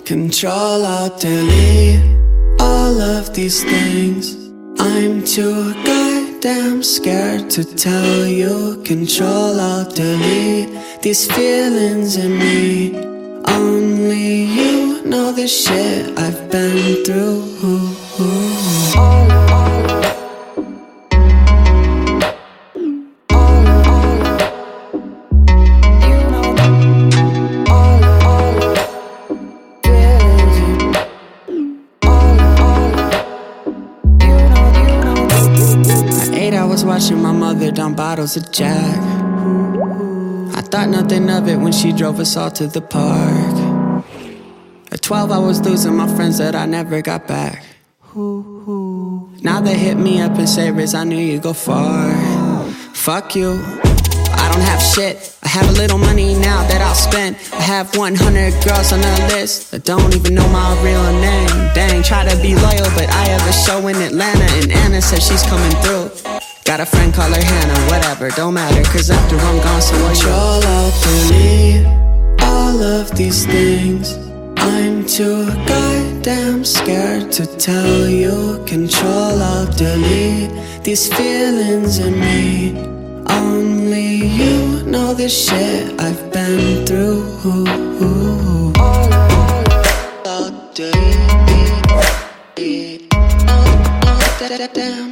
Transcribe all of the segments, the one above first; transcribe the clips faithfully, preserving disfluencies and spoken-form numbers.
Control, Alt, delete all of these things. I'm too goddamn scared to tell you. Control, Alt, delete these feelings in me. Only you know the shit I've been through. I was watching my mother down bottles of Jack. I thought nothing of it when she drove us all to the park. At twelve I was losing my friends that I never got back. Now they hit me up and say, Riz, I knew you'd go far. Fuck you, I don't have shit. I have a little money now that I'll spend. I have one hundred girls on the list that don't even know my real name. Dang, try to be loyal, but I have a show in Atlanta and Anna says she's coming through. Got a friend, call her Hannah, whatever, don't matter, cause after I'm gone, so control, Alt, delete all of these things. I'm too goddamn scared to tell you. Control, Alt, delete these feelings in me. Only you know the shit I've been through. Alt, delete damn.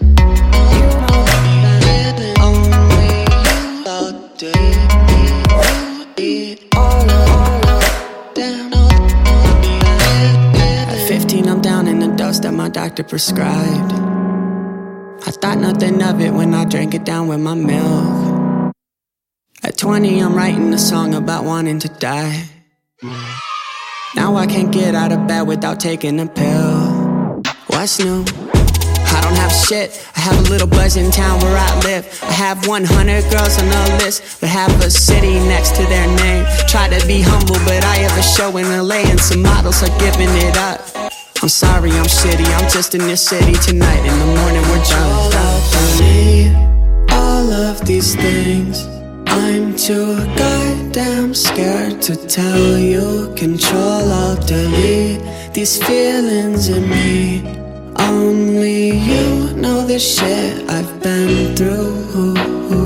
At fifteen I'm down in the dose that my doctor prescribed. I thought nothing of it when I drank it down with my milk. At twenty I'm writing a song about wanting to die. Now I can't get out of bed without taking a pill. What's new? I don't have shit, I have a little buzz in town where I live. I have one hundred girls on the list that have a city next to their name. Try to be humble, but I have a show in L A and some models are giving it up. I'm sorry, I'm shitty, I'm just in this city tonight. In the morning we're done. Delete all of these things. I'm too goddamn scared to tell you. Control, Alt, delete these feelings in me. Only you know the shit I've been through.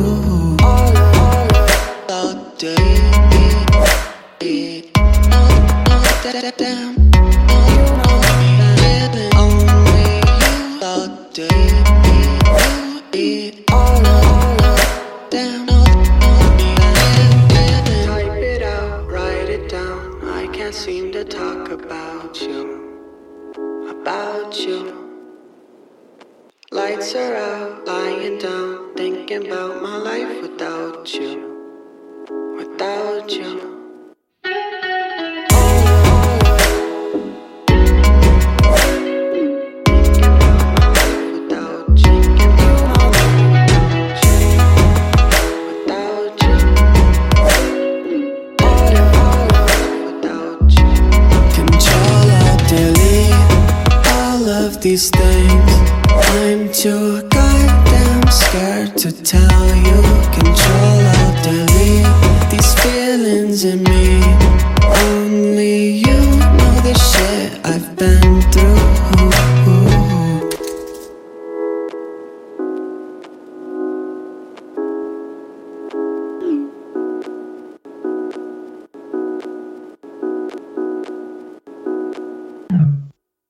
Alt, delete damn. Only you. Alt, delete damn. Type it out, write it down. I can't seem to talk about you. About you. Lights are out, lying down, thinking about my life without you. Without you. These things, I'm too goddamn scared to tell you. Control, Alt, delete these feelings in me. Only you know the shit I've been through.